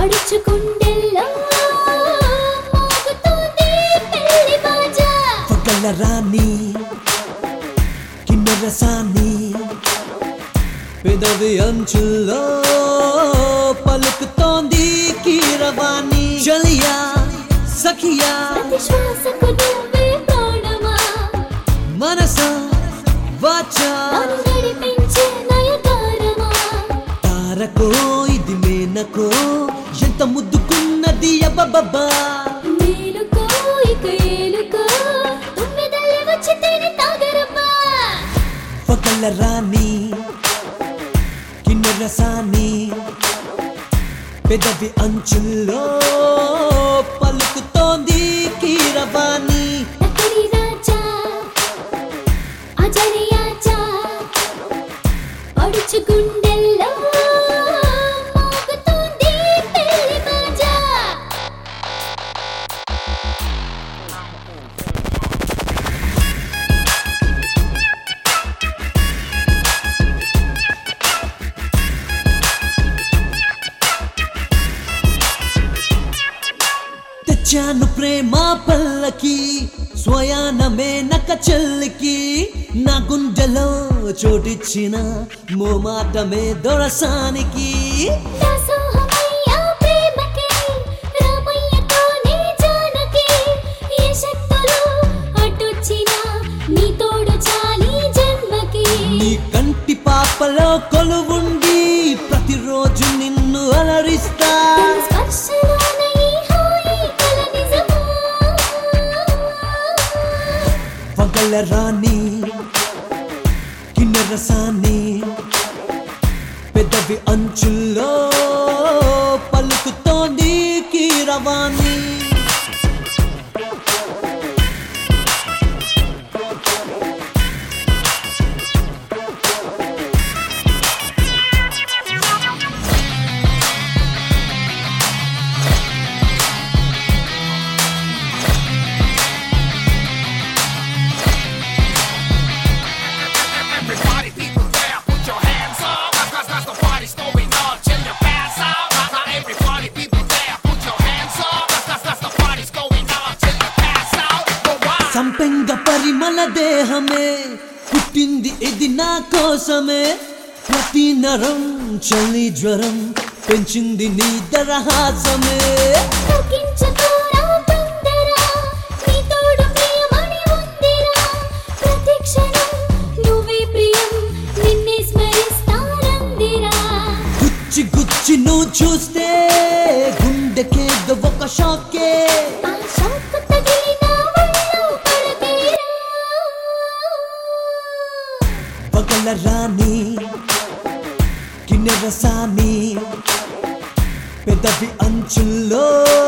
పడుచుకుండెల్లో మోగుతోంది పెళ్లి బాజా పగల రాణి కిన్నెర సాని పెదవి అంచుల్లో పలుకుతోంది కీరవాణి చలియా సఖియా ప్రతి శ్వాసకు నువ్వే ప్రాణమా మనసా వాచా నన్ను నడిపించే నయగారమా తారకో ఇది మేనకో ఎంత ముద్దుకున్నది అబ్బబ్బబ్బా మేలుకో ఇక ఏలుకో తుమ్మెదల్లి వచ్చి తేనె తాగరమ్మా పగల రాణి కిన్నెర సాని పెదవి అంచుల్లో పలుకుతోంది కీరవాణి నకరి రాజా అజరి ఆజా పడుచుకుండెల్లో మోగుతోంది పెళ్లి బాజా తెచ్చాను ప్రేమ పల్లకి స్వయానమే నక చెల్లికి నా గుండెలో చోటిచ్చిన మోమాటమే దొరసానికి దాసోహమయ్యా ప్రేమకి రామయ్యతోనే జానకి ఏ శక్తులు అడ్డొచ్చినా నీ తోడు చాలి జన్మకి నీ కంటి పాపలో కొలువుండి ప్రతిరోజు నిన్ను అలరిస్తా నీ స్పర్శలోనే ఈ హాయి కల నిజమా పగల రాణి కిన్నెర సాని పెదవి అంచుల్లో పలుకుతోంది Keeravani Everybody, people there, put your hands up. That's the party's going on till you pass out. Now everybody, people there, put your hands up. That's the party's going on till you pass out. Go on. సంపెంగ పరిమళ దేహమే పుట్టింది ఇది నా కోసమే ప్రతి నరం చలి జ్వరం పెంచింది నీ దరహాసమే తగ్గించకోరా తొందర నీ తోడు ప్రియమణి ఉందిరా ప్రతి క్షణం నువ్వే ప్రియం నిన్నే స్మరిస్తానందిరా గుచ్చి గుచ్చి నువ్వు చూస్తే గుండెకేదో ఒక షాకే ఆ షాకు తగిలిన ఒళ్ళు పడతీరా పగల రాణి కిన్నెర సాని పెదవి అంచుల్లో